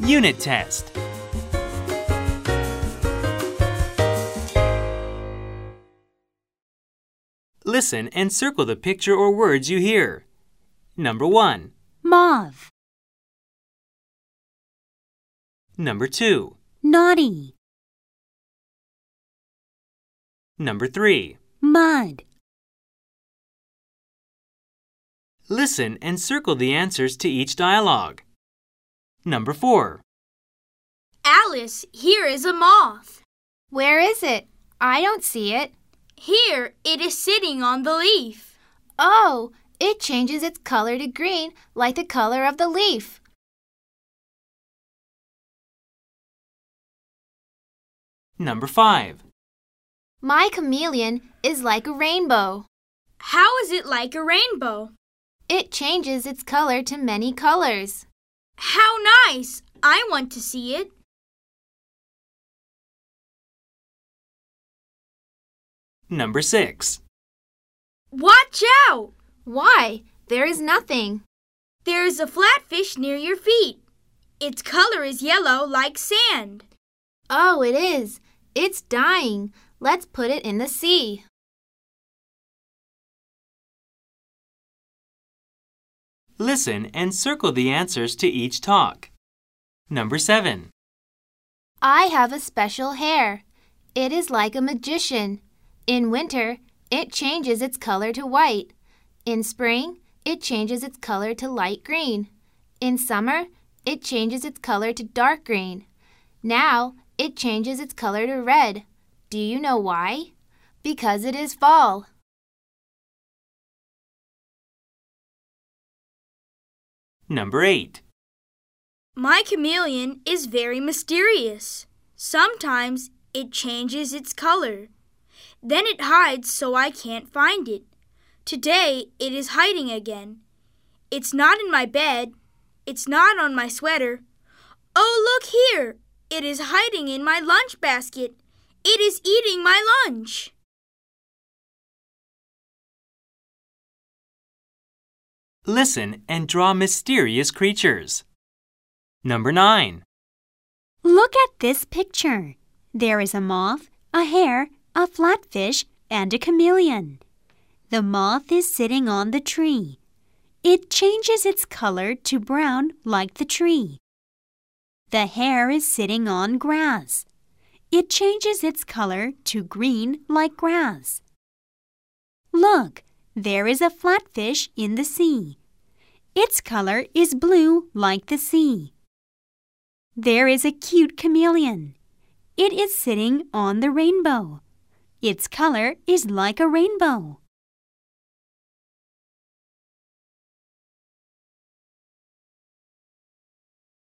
Unit test. Listen and circle the picture or words you hear. Number 1. Moth. Number 2. Naughty. Number 3. Mud. Listen and circle the answers to each dialogue. Number 4. Alice, here is a moth. Where is it? I don't see it. Here, it is sitting on the leaf. Oh, it changes its color to green like the color of the leaf. Number 5. My chameleon is like a rainbow. How is it like a rainbow? It changes its color to many colors. How nice! I want to see it. Number 6. Watch out! Why? There is nothing. There is a flatfish near your feet. Its color is yellow like sand. Oh, it is. It's dying. Let's put it in the sea. Listen and circle the answers to each talk. Number 7. I have a special hair. It is like a magician. In winter, it changes its color to white. In spring, it changes its color to light green. In summer, it changes its color to dark green. Now, it changes its color to red. Do you know why? Because it is fall. Number 8. My chameleon is very mysterious. Sometimes it changes its color. Then it hides so I can't find it. Today it is hiding again. It's not in my bed. It's not on my sweater. Oh, look here! It is hiding in my lunch basket. It is eating my lunch. Listen and draw mysterious creatures. Number 9. Look at this picture. There is a moth, a hare, a flatfish, and a chameleon. The moth is sitting on the tree. It changes its color to brown like the tree. The hare is sitting on grass. It changes its color to green like grass. Look, there is a flatfish in the sea. Its color is blue like the sea. There is a cute chameleon. It is sitting on the rainbow. Its color is like a rainbow.